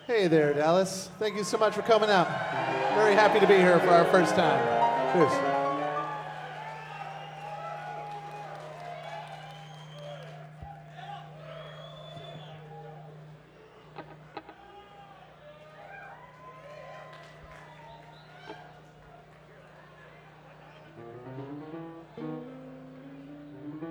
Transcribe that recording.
Hey there, Dallas. Thank you so much for coming out. Very happy to be here for our first time. Cheers.